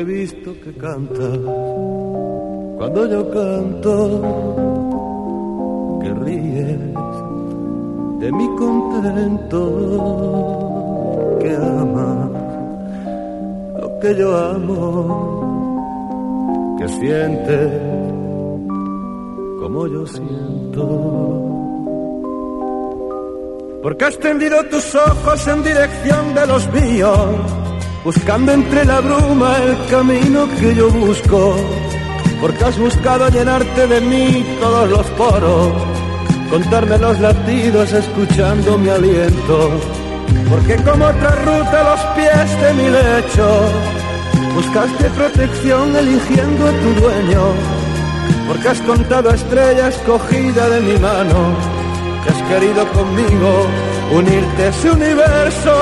he visto que cantas cuando yo canto, que ríes de mi contento, que amas lo que yo amo, que sientes como yo siento. Porque has tendido tus ojos en dirección de los míos, buscando entre la bruma el camino que yo busco. Porque has buscado llenarte de mí todos los poros, contarme los latidos escuchando mi aliento. Porque como otra ruta a los pies de mi lecho, buscaste protección eligiendo a tu dueño. Porque has contado estrellas cogida de mi mano, que has querido conmigo unirte a ese universo.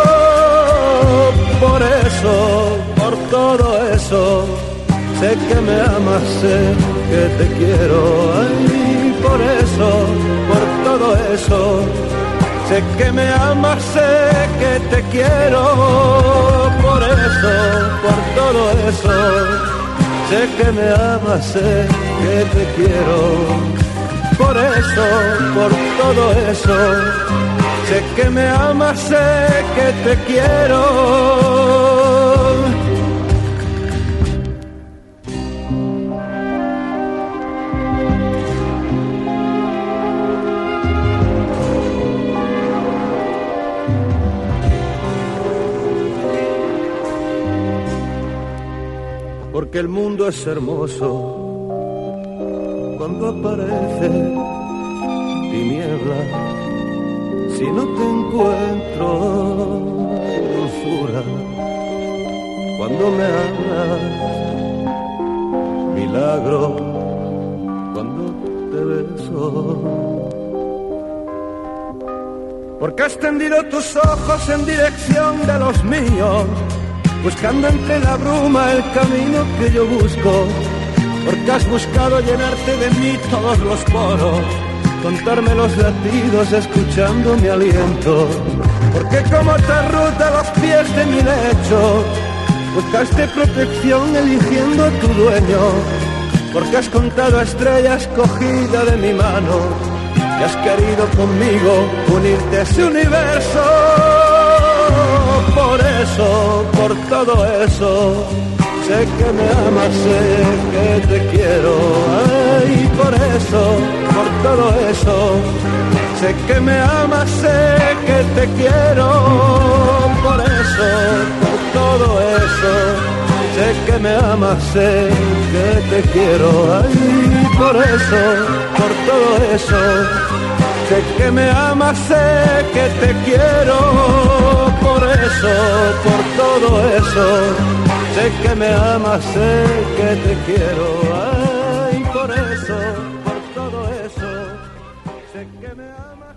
Por eso, por todo eso, sé que me amas, sé que te quiero. Ay, por eso, por todo eso, sé que me amas, sé que te quiero. Por eso, por todo eso, sé que me amas, sé que te quiero. Por eso, por todo eso, sé que me amas, sé que te quiero. Porque el mundo es hermoso cuando aparece tiniebla, si no te encuentro dulzura, cuando me hablas, milagro, cuando te beso. Porque has tendido tus ojos en dirección de los míos, buscando entre la bruma el camino que yo busco. Porque has buscado llenarte de mí todos los poros, contarme los latidos escuchando mi aliento. Porque como otra ruta a los pies de mi lecho, buscaste protección eligiendo a tu dueño. Porque has contado estrellas cogida de mi mano, y has querido conmigo unirte a ese universo. Por eso, por todo eso, sé que me amas, sé que te quiero. Ay, por eso, por todo eso, sé que me amas, sé que te quiero. Por eso, por todo eso, sé que me amas, sé que te quiero. Ay, por eso, por todo eso, sé que me amas, sé que te quiero. Por eso, por todo eso, sé que me amas, sé que te quiero. Ay, por eso, por todo eso, sé que me amas.